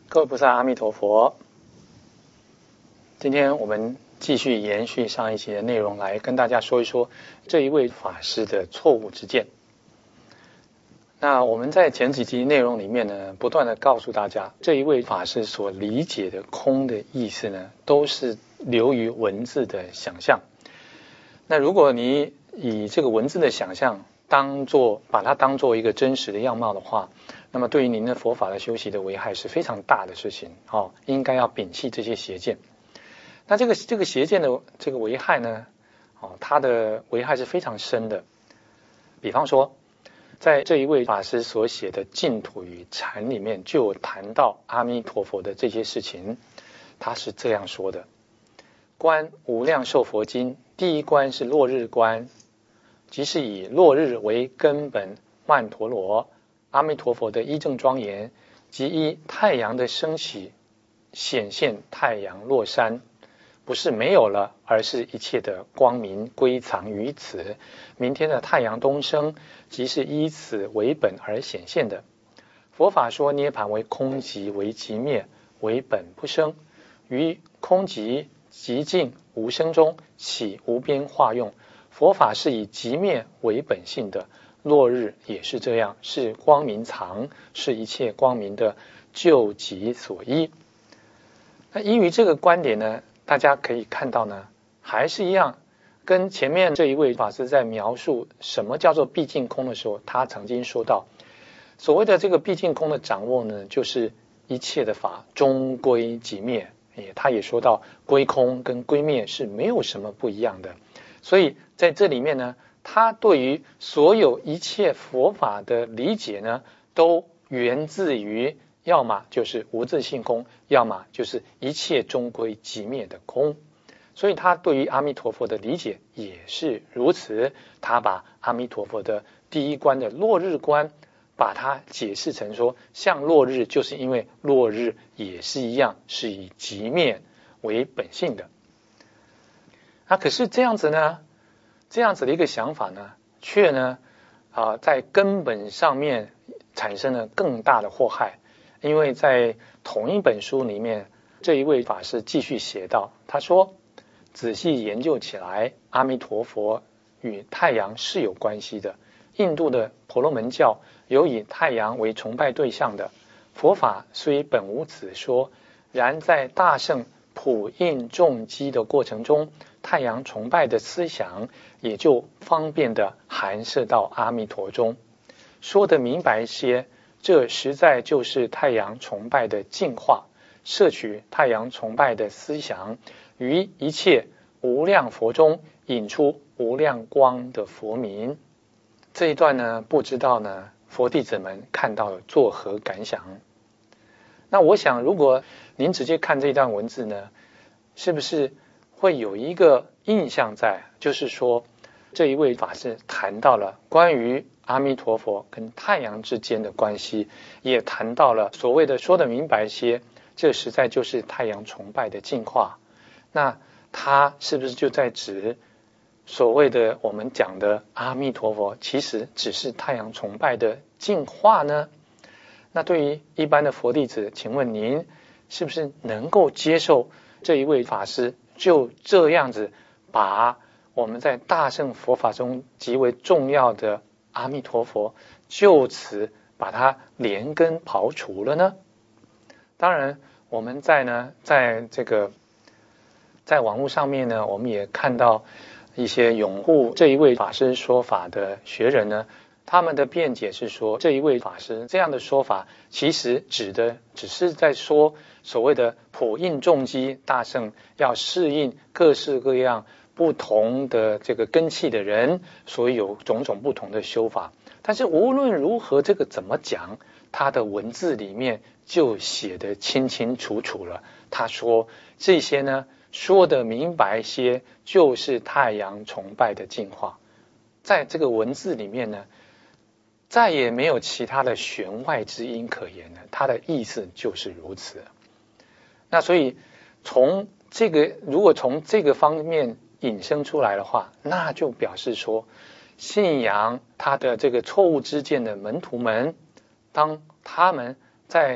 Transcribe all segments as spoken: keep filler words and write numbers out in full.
各位菩萨，阿弥陀佛。今天我们继续延续上一期的内容，来跟大家说一说这一位法师的错误之见。那我们在前几集内容里面呢，不断的告诉大家，这一位法师所理解的空的意思呢，都是流于文字的想象。那如果你以这个文字的想象当做把它当做一个真实的样貌的话，那么对于您的佛法的修习的危害是非常大的事情哦，应该要摒弃这些邪见。那这个这个邪见的这个危害呢，哦，它的危害是非常深的。比方说，在这一位法师所写的《净土与禅》里面，就有谈到阿弥陀佛的这些事情。他是这样说的：观无量寿佛经，第一观是落日观，即是以落日为根本曼陀罗。阿弥陀佛的一正庄严，即依太阳的升起显现太阳落山，不是没有了，而是一切的光明归藏于此。明天的太阳东升，即是依此为本而显现的。佛法说涅槃为空寂，为寂灭，为本不生，于空寂寂静无生中起无边化用。佛法是以寂灭为本性的，落日也是这样，是光明藏，是一切光明的究极所依。那依于这个观点呢，大家可以看到呢，还是一样，跟前面这一位法师在描述什么叫做毕竟空的时候，他曾经说到，所谓的这个毕竟空的掌握呢，就是一切的法终归寂灭。也他也说到，归空跟归灭是没有什么不一样的。所以在这里面呢，他对于所有一切佛法的理解呢，都源自于要么就是无自性空，要么就是一切终归寂灭的空。所以他对于阿弥陀佛的理解也是如此，他把阿弥陀佛的第一观的落日观，把它解释成说，像落日，就是因为落日也是一样，是以寂灭为本性的。那可是这样子呢，这样子的一个想法呢，却呢啊，在根本上面产生了更大的祸害。因为在同一本书里面，这一位法师继续写道，他说，仔细研究起来，阿弥陀佛与太阳是有关系的。印度的婆罗门教有以太阳为崇拜对象的，佛法虽本无此说，然在大乘普印重积的过程中，太阳崇拜的思想也就方便的含摄到阿弥陀中。说得明白些，这实在就是太阳崇拜的净化，摄取太阳崇拜的思想，于一切无量佛中引出无量光的佛名。这一段呢，不知道呢佛弟子们看到了作何感想？那我想，如果您直接看这段文字呢，是不是会有一个印象在，就是说这一位法师谈到了关于阿弥陀佛跟太阳之间的关系，也谈到了所谓的说得明白些，这实在就是太阳崇拜的净化。那他是不是就在指所谓的我们讲的阿弥陀佛其实只是太阳崇拜的净化呢？那对于一般的佛弟子，请问您是不是能够接受这一位法师就这样子把我们在大乘佛法中极为重要的阿弥陀佛就此把它连根刨除了呢？当然我们在呢在这个在网络上面呢，我们也看到一些拥护这一位法师说法的学人呢，他们的辩解是说，这一位法师这样的说法其实指的只是在说所谓的普印重积大乘要适应各式各样不同的这个根器的人，所以有种种不同的修法。但是无论如何这个怎么讲，他的文字里面就写得清清楚楚了。他说这些呢说得明白些，就是太阳崇拜的净化。在这个文字里面呢，再也没有其他的弦外之音可言了，它的意思就是如此。那所以从这个如果从这个方面引申出来的话，那就表示说，信仰他的这个错误之见的门徒们，当他们在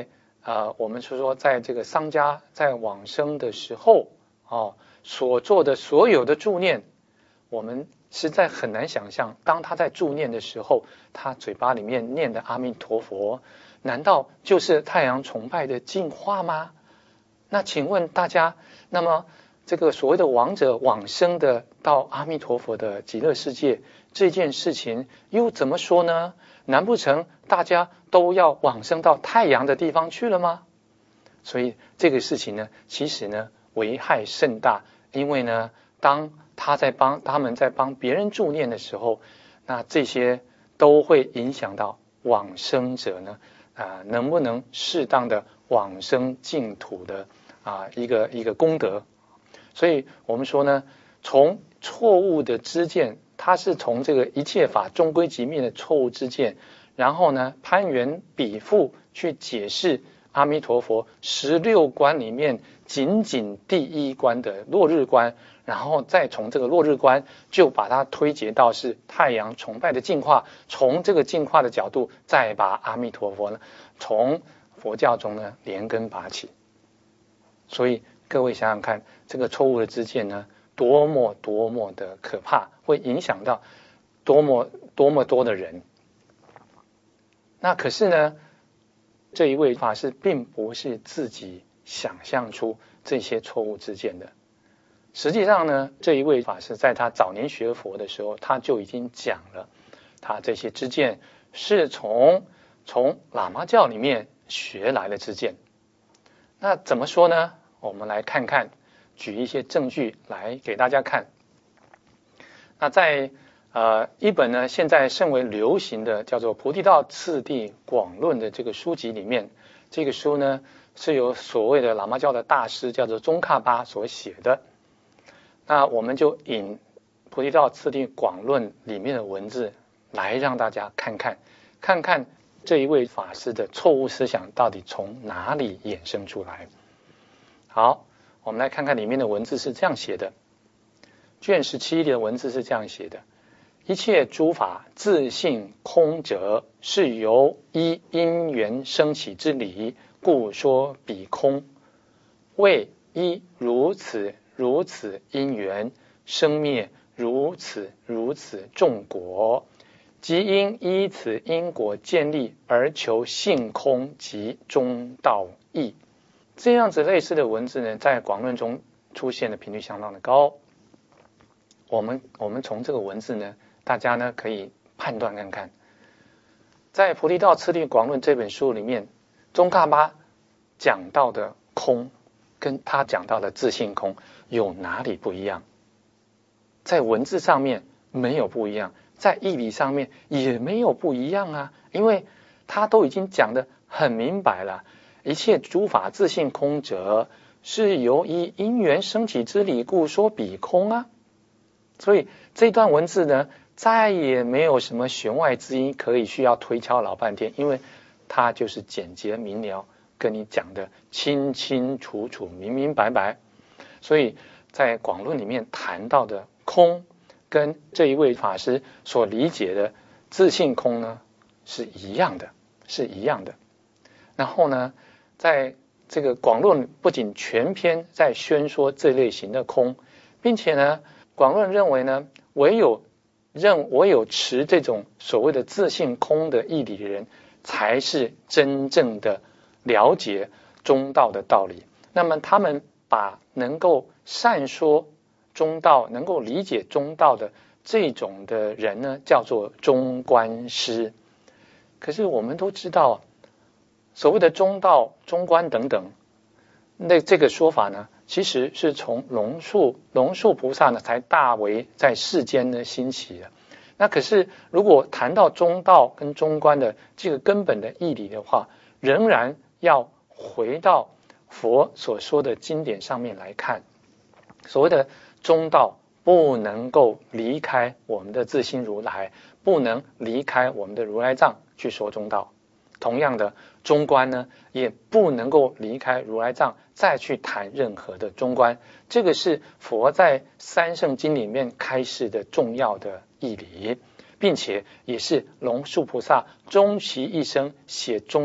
呃，我们是说在这个商家在往生的时候哦，所做的所有的助念，我们实在很难想象，当他在助念的时候，他嘴巴里面念的阿弥陀佛，难道就是太阳崇拜的净化吗？那请问大家，那么这个所谓的亡者往生的到阿弥陀佛的极乐世界这件事情又怎么说呢？难不成大家都要往生到太阳的地方去了吗？所以这个事情呢，其实呢危害甚大，因为呢，当他在帮他们在帮别人助念的时候，那这些都会影响到往生者呢啊、呃、能不能适当的往生净土的啊、呃、一个一个功德。所以我们说呢，从错误的知见，它是从这个一切法终归即灭的错误知见，然后呢攀缘比附去解释阿弥陀佛十六观里面仅仅第一观的落日观，然后再从这个落日观就把它推结到是太阳崇拜的净化，从这个净化的角度再把阿弥陀佛呢从佛教中呢连根拔起。所以各位想想看，这个错误的知见呢多么多么的可怕，会影响到多么多么多的人。那可是呢，这一位法师并不是自己想象出这些错误知见的。实际上呢，这一位法师在他早年学佛的时候，他就已经讲了，他这些知见是从从喇嘛教里面学来的知见。那怎么说呢？我们来看看，举一些证据来给大家看。那在呃一本呢现在甚为流行的叫做《菩提道次第广论》的这个书籍里面，这个书呢是由所谓的喇嘛教的大师叫做宗喀巴所写的。那我们就引《菩提道次第广论》里面的文字来让大家看看，看看这一位法师的错误思想到底从哪里衍生出来。好，我们来看看里面的文字是这样写的。卷十七的文字是这样写的：一切诸法自性空者，是由依因缘生起之理，故说彼空。为依如此如此因缘生灭如此如此众果，即因依此因果建立而求性空及中道义。这样子类似的文字呢，在广论中出现的频率相当的高。我们我们从这个文字呢，大家呢可以判断看看，在《菩提道次第广论》这本书里面，宗喀巴讲到的空跟他讲到的自性空有哪里不一样？在文字上面没有不一样，在义理上面也没有不一样啊，因为他都已经讲得很明白了。一切诸法自性空者，是由依因缘生起之理，故说彼空啊。所以这段文字呢，再也没有什么弦外之音可以需要推敲老半天，因为它就是简洁明了，跟你讲的清清楚楚、明明白白。所以在广论里面谈到的空，跟这一位法师所理解的自性空呢是一样的，是一样的。然后呢，在这个广论不仅全篇在宣说这类型的空，并且呢，广论认为呢，唯有认唯有持这种所谓的自性空的义理的人，才是真正的了解中道的道理。那么他们把能够善说中道、能够理解中道的这种的人呢，叫做中观师。可是我们都知道，所谓的中道、中观等等，那这个说法呢，其实是从龙树龙树菩萨呢才大为在世间呢兴起的。那可是如果谈到中道跟中观的这个根本的义理的话，仍然要回到佛所说的经典上面来看。所谓的中道不能够离开我们的自心如来，不能离开我们的如来藏去说中道。同样的，中观呢也不能够离开如来藏再去谈任何的中观。这个是佛在三圣经里面开示的重要的义理，并且也是龙树菩萨终其一生写中论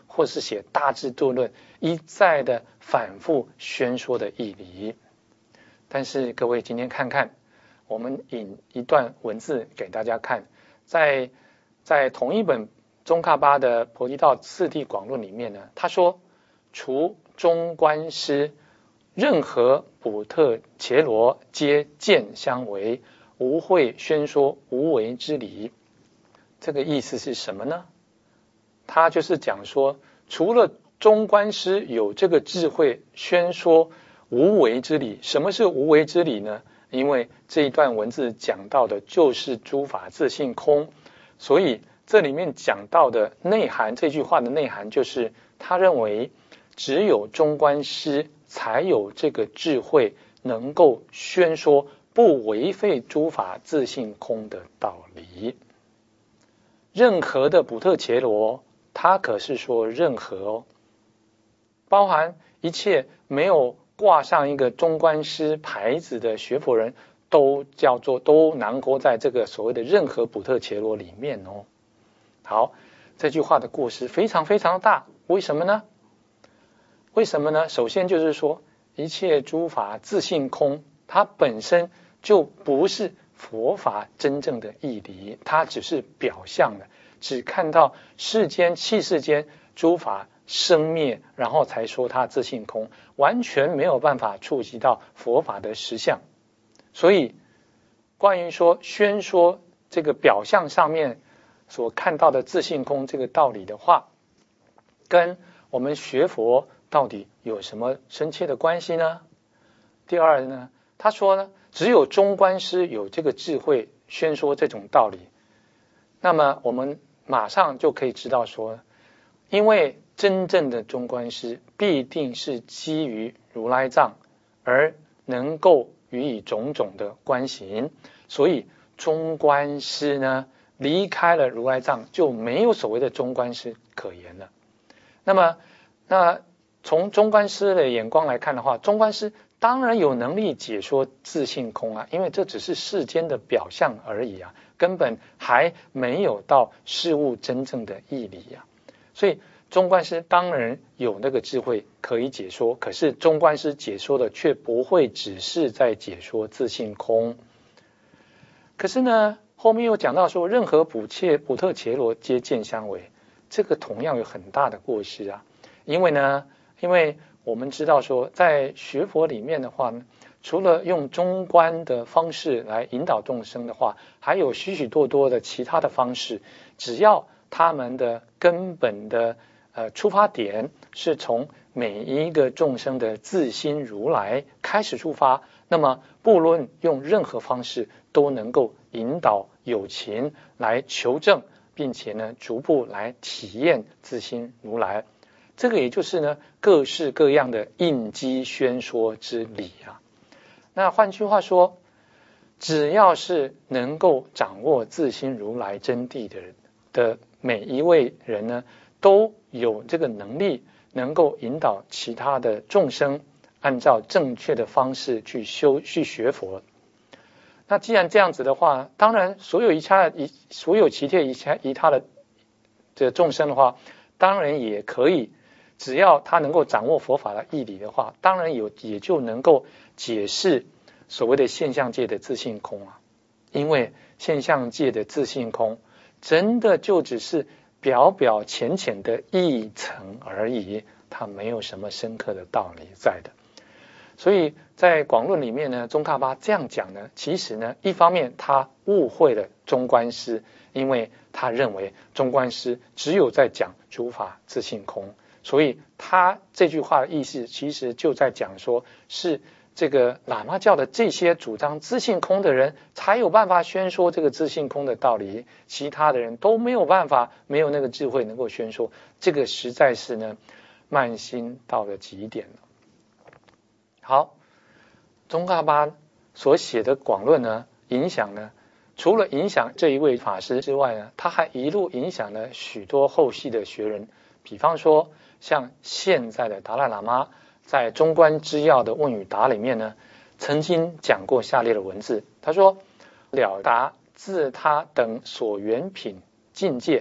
或是写大智度论，一再的反复宣说的义理。但是各位今天看看，我们引一段文字给大家看，在在同一本宗喀巴的菩提道次第广论里面呢，他说除中观师，任何补特伽罗皆见相违，无会宣说无为之理。这个意思是什么呢？他就是讲说，除了中观师有这个智慧宣说无为之理。什么是无为之理呢？因为这一段文字讲到的就是诸法自性空，所以这里面讲到的内涵，这句话的内涵就是他认为只有中观师才有这个智慧能够宣说不违背诸法自性空的道理。任何的补特伽罗，他可是说任何哦，包含一切没有挂上一个中观师牌子的学佛人，都叫做都囊括在这个所谓的任何补特伽罗里面哦。好，这句话的过失非常非常大，为什么呢？为什么呢？首先就是说，一切诸法自性空，它本身就不是佛法真正的义理，它只是表象的，只看到世间气世间诸法生灭，然后才说它自性空，完全没有办法触及到佛法的实相。所以关于说宣说这个表象上面所看到的自性空这个道理的话，跟我们学佛到底有什么深切的关系呢？第二呢，他说呢，只有中观师有这个智慧宣说这种道理，那么我们马上就可以知道说，因为真正的中观师必定是基于如来藏而能够予以种种的观行，所以中观师呢离开了如来藏，就没有所谓的中观师可言了。那么那从中观师的眼光来看的话，中观师当然有能力解说自性空啊，因为这只是世间的表象而已啊，根本还没有到事物真正的义理啊。所以中观师当然有那个智慧可以解说，可是中观师解说的却不会只是在解说自性空。可是呢，后面又讲到说，任何补切补特伽罗皆见相违，这个同样有很大的过失啊。因为呢，因为我们知道说，在学佛里面的话呢，除了用中观的方式来引导众生的话，还有许许多多的其他的方式，只要他们的根本的呃出发点是从每一个众生的自心如来开始出发，那么不论用任何方式都能够引导有情来求证，并且呢逐步来体验自心如来。这个也就是呢各式各样的应机宣说之理啊。那换句话说，只要是能够掌握自心如来真谛的人的每一位人呢，都有这个能力能够引导其他的众生按照正确的方式去修去学佛。那既然这样子的话，当然所有一他一所有其他一他一他的这个众生的话，当然也可以，只要他能够掌握佛法的义理的话，当然有也就能够解释所谓的现象界的自性空啊。因为现象界的自性空真的就只是表表浅浅的一层而已，它没有什么深刻的道理在的。所以在广论里面呢，宗喀巴这样讲呢，其实呢一方面他误会了中观师，因为他认为中观师只有在讲诸法自性空，所以他这句话的意思其实就在讲说，是这个喇嘛教的这些主张自性空的人才有办法宣说这个自性空的道理，其他的人都没有办法，没有那个智慧能够宣说，这个实在是呢慢心到了极点了。好，宗喀巴所写的广论呢，影响呢，除了影响这一位法师之外呢，他还一路影响了许多后续的学人。比方说，像现在的达赖喇嘛在中观之要的问与答里面呢，曾经讲过下列的文字。他说：了达自他等所缘品境界，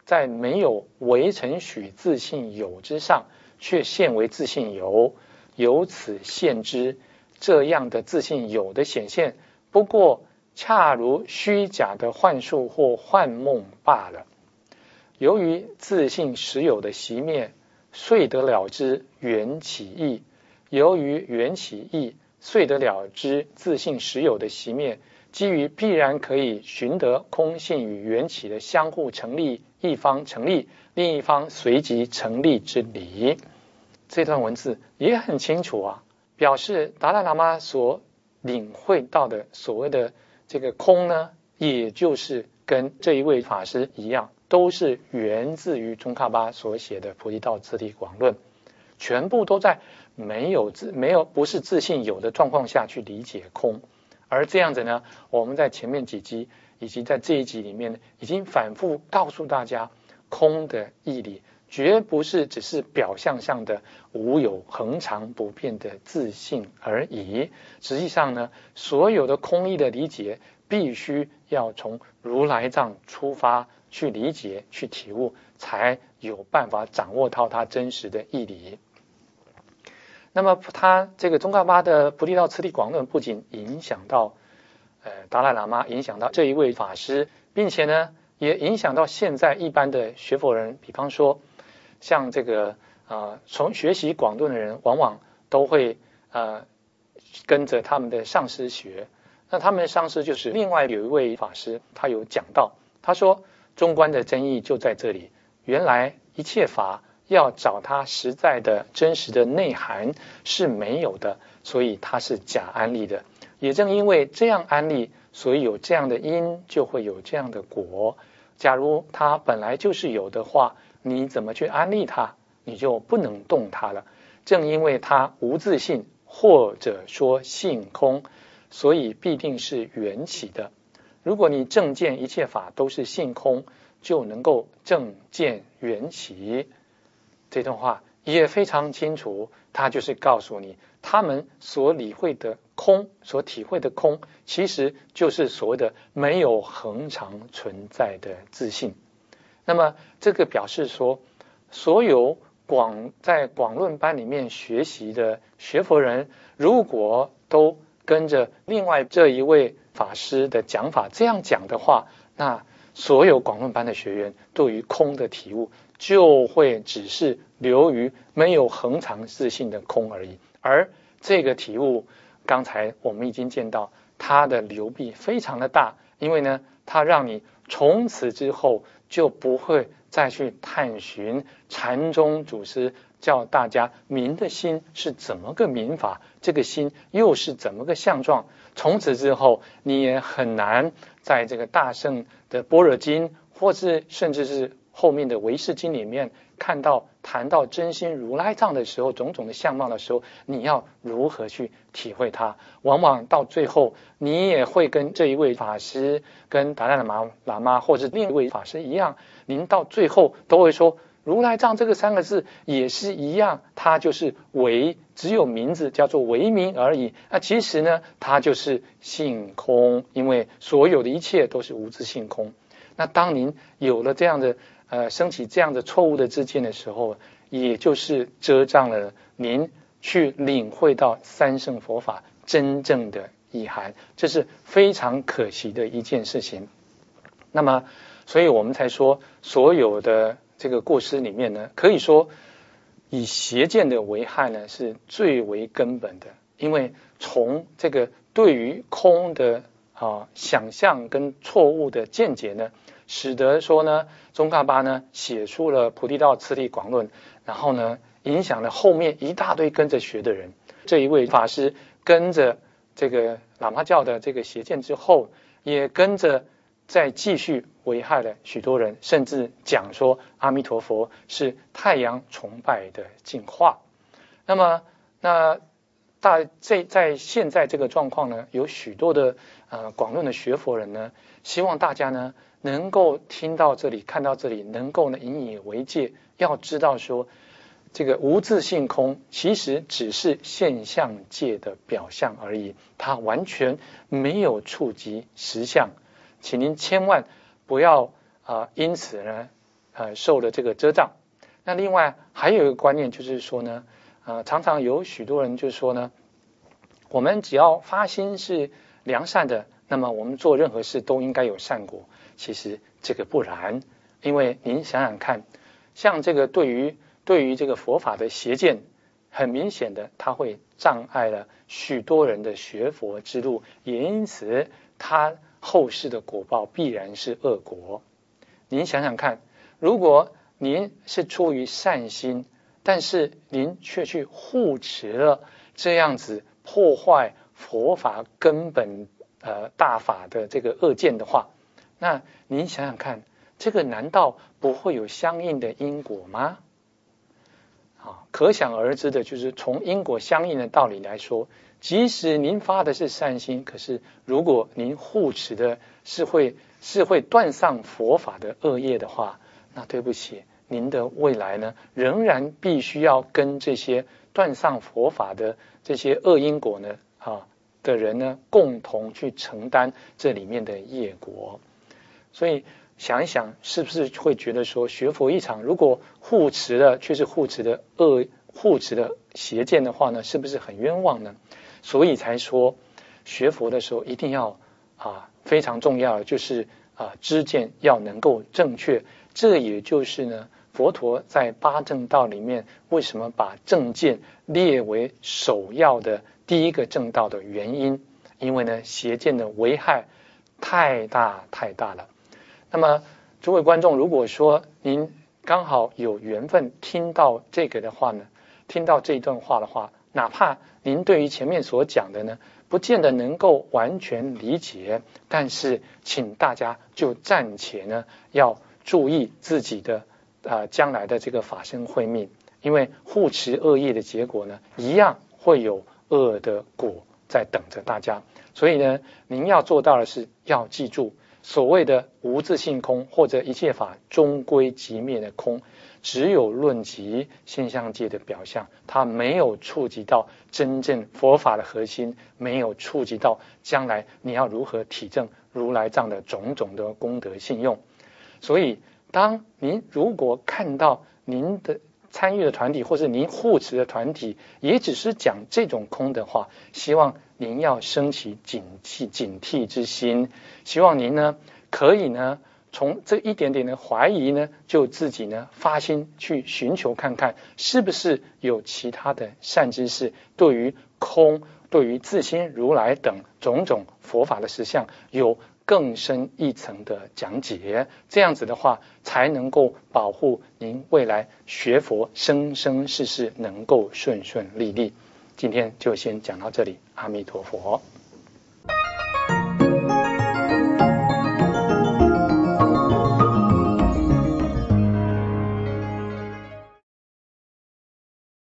在没有为承许自性有之上，却现为自性有，由此现之。这样的自性有的显现，不过恰如虚假的幻术或幻梦罢了。由于自性实有的熄灭，遂得了之缘起义；由于缘起义，遂得了之自性实有的熄灭。基于必然可以寻得空性与缘起的相互成立，一方成立，另一方随即成立之理。这段文字也很清楚啊，表示达赖喇嘛所领会到的所谓的这个空呢，也就是跟这一位法师一样，都是源自于宗喀巴所写的《菩提道次第广论》，全部都在没有自没有不是自性有的状况下去理解空。而这样子呢，我们在前面几集以及在这一集里面已经反复告诉大家，空的义理绝不是只是表象上的无有恒常不变的自性而已。实际上呢，所有的空义的理解必须要从如来藏出发去理解去体悟，才有办法掌握到它真实的义理。那么他这个宗喀巴的菩提道次第广论不仅影响到呃达赖喇嘛，影响到这一位法师，并且呢也影响到现在一般的学佛人。比方说像这个呃从学习广论的人，往往都会呃跟着他们的上师学。那他们的上师就是另外有一位法师，他有讲到，他说中观的真义就在这里，原来一切法要找它实在的真实的内涵是没有的，所以它是假安立的。也正因为这样安立，所以有这样的因，就会有这样的果。假如它本来就是有的话，你怎么去安立它，你就不能动它了。正因为它无自性，或者说性空，所以必定是缘起的。如果你正见一切法都是性空，就能够正见缘起。这段话也非常清楚，它就是告诉你，他们所理会的空，所体会的空，其实就是所谓的没有恒常存在的自性。那么这个表示说，所有广在广论班里面学习的学佛人，如果都跟着另外这一位法师的讲法这样讲的话，那所有广论班的学员对于空的体悟就会只是流于没有恒常自性的空而已。而这个体悟，刚才我们已经见到它的流弊非常的大，因为呢，它让你从此之后就不会再去探寻禅宗祖师叫大家明的心是怎么个明法，这个心又是怎么个相状。从此之后，你也很难在这个大乘的般若经，或是甚至是后面的唯识经里面看到谈到真心如来藏的时候，种种的相貌的时候，你要如何去体会它？往往到最后，你也会跟这一位法师，跟达赖喇嘛喇嘛或者另一位法师一样，您到最后都会说，如来藏这个三个字也是一样，它就是唯，只有名字叫做唯名而已。那其实呢，它就是性空，因为所有的一切都是无自性空。那当您有了这样的呃升起这样的错误的知见的时候，也就是遮障了您去领会到三乘佛法真正的意涵，这是非常可惜的一件事情。那么所以我们才说，所有的这个过失里面呢，可以说以邪见的危害呢是最为根本的。因为从这个对于空的啊想象跟错误的见解呢，使得说呢宗喀巴呢写出了菩提道次第广论，然后呢影响了后面一大堆跟着学的人。这一位法师跟着这个喇嘛教的这个邪见之后，也跟着再继续危害了许多人，甚至讲说阿弥陀佛是太阳崇拜的进化。那么那大在在现在这个状况呢，有许多的呃广论的学佛人呢，希望大家呢能够听到这里，看到这里，能够呢引以为戒，要知道说这个无自性空其实只是现象界的表象而已，它完全没有触及实相。请您千万不要啊、呃，因此呢呃受了这个遮障。那另外还有一个观念就是说呢，呃，常常有许多人就说呢，我们只要发心是良善的，那么我们做任何事都应该有善果。其实这个不然，因为您想想看，像这个对于对于这个佛法的邪见，很明显的它会障碍了许多人的学佛之路，也因此它后世的果报必然是恶果。您想想看，如果您是出于善心，但是您却去护持了这样子破坏佛法根本呃大法的这个恶见的话，那您想想看，这个难道不会有相应的因果吗？啊，可想而知的就是从因果相应的道理来说，即使您发的是善心，可是如果您护持的是会是会断丧佛法的恶业的话，那对不起，您的未来呢，仍然必须要跟这些断丧佛法的这些恶因果呢啊的人呢，共同去承担这里面的业果。所以想一想，是不是会觉得说，学佛一场，如果护持的却是护持的恶、护持的邪见的话呢，是不是很冤枉呢？所以才说，学佛的时候一定要啊非常重要的就是啊知见要能够正确。这也就是呢，佛陀在八正道里面为什么把正见列为首要的第一个正道的原因，因为呢，邪见的危害太大太大了。那么诸位观众，如果说您刚好有缘分听到这个的话呢，听到这一段话的话，哪怕您对于前面所讲的呢，不见得能够完全理解，但是请大家就暂且呢要注意自己的呃将来的这个法身慧命，因为护持恶业的结果呢，一样会有恶的果在等着大家。所以呢，您要做到的是要记住，所谓的无自性空，或者一切法终归即灭的空，只有论及现象界的表象，它没有触及到真正佛法的核心，没有触及到将来你要如何体证如来藏的种种的功德信用。所以当您如果看到您的参与的团体或是您护持的团体也只是讲这种空的话，希望您要升起警惕警惕之心，希望您呢可以呢从这一点点的怀疑呢，就自己呢发心去寻求看看，是不是有其他的善知识对于空、对于自心如来等种种佛法的实相有更深一层的讲解，这样子的话才能够保护您未来学佛生生世世能够顺顺利利。今天就先讲到这里，阿弥陀佛。